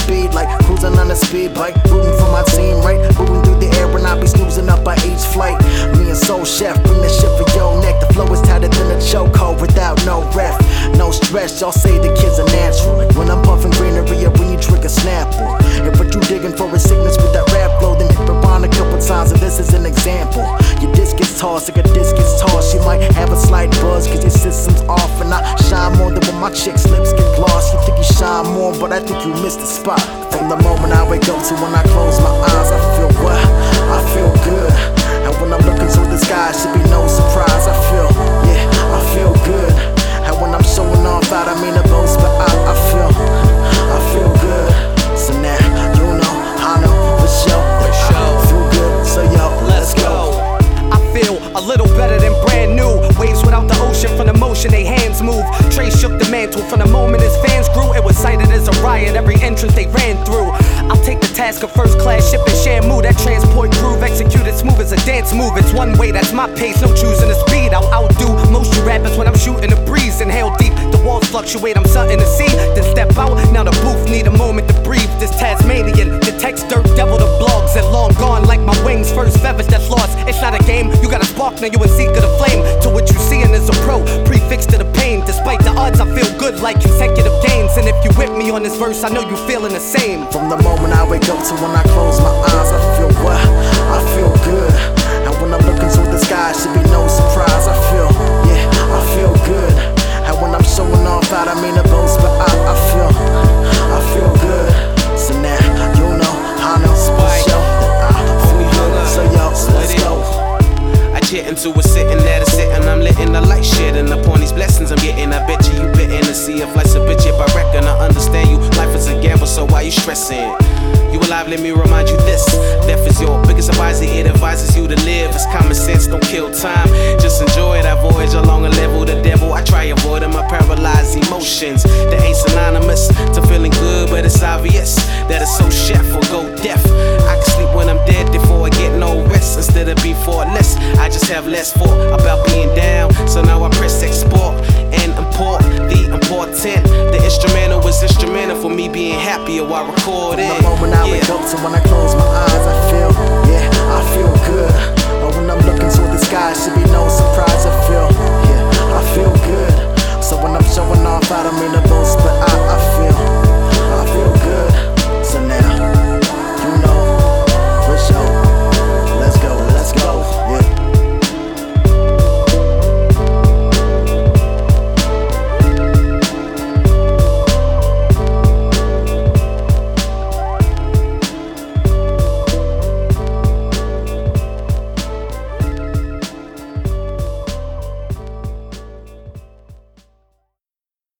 speed, like cruising on a speed bike. Rooting for my team, right? Moving through the air and I be snoozing up by each flight. Me and Soul Chef bring that shit for your neck. The flow is tighter than a chokehold without no ref. No stress, y'all say the kids are natural. Like when I'm puffing greenery or when you trick a snapple. If what you digging for is sickness with that rap flow, then hit rewind a couple times and this is an example. Your disc gets tossed like a disc gets tossed. You might have a slight buzz cause your system's off, and I shine more than when my chick's lips get glossed. You think you shine more, but I think you missed the spot. From the moment I wake up to when I close my eyes, I feel what? I feel good. And when I'm looking to the sky, it should be no surprise. I feel, yeah, I feel good. And when I'm showing off out, I mean a boast, but I feel good. So now, you know, I know for sure. Feel good, so yo, let's go. I feel a little better than brand new. Waves without the ocean from the motion, they hands move. Trey shook the mantle from the moment his fans grew. It was cited as a riot, every entrance they ran through. I'll take the task of first class shipping Shamu. That transport groove executed smooth as a dance move. It's one way, that's my pace, no choosing the speed. I'll outdo most you rappers when I'm shooting the breeze. Inhale deep, the walls fluctuate, I'm something to see. Then step out, now the booth need a moment to breathe. This Tasmanian detects dirt devil the blogs and long gone like my wings. First feathers that's lost, it's not a game. You got a spark, now you in seek of the flame. To what you seeing is a pro, prefix to the pain. Despite the odds, I feel good like consecutive gains. And if you with me on this verse, I know you feeling the same. From the moment I wake up to when I close my eyes, I feel what? I feel good. And when I'm looking to the sky, it should be no surprise. I feel, yeah, I feel good. And when I'm showing off out, I mean a boast, but I feel good. So now, you know, I know for sure that I feel good. So yo, let's go. I jet into a sitting at a sitting, I'm letting the light shedding upon these blessings I'm getting. I bet you bitten to see if life's a bitch, if I reckon I understand you. Life is a gamble, so why you stressing? You alive, let me remind you this. Death is your biggest advisor, it advises you to live. It's common sense, don't kill time. Just enjoy that voyage along a level. The devil, I try avoiding my paralyzed emotions. They ain't synonymous to feeling good, but it's obvious that it's so chef or go deaf. I can sleep when I'm dead before I get no rest. Instead of before less, I just have less thought about being down. So now I press export and import the important. The instrumental was instrumental for me being happier while recording. From the moment I wake up to when I close my eyes, I feel, yeah, I feel good. But when I'm looking to the sky, it should be no surprise. I feel